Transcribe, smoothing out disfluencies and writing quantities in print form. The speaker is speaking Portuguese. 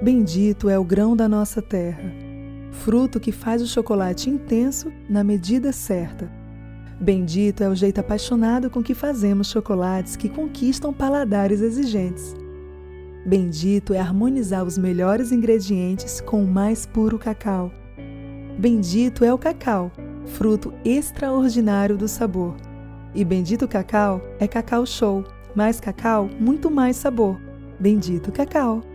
Bendito é o grão da nossa terra, fruto que faz o chocolate intenso na medida certa. Bendito é o jeito apaixonado com que fazemos chocolates que conquistam paladares exigentes. Bendito é harmonizar os melhores ingredientes com o mais puro cacau. Bendito é o cacau, fruto extraordinário do sabor. E bendito cacau é Cacau Show, mais cacau, muito mais sabor. Bendito cacau!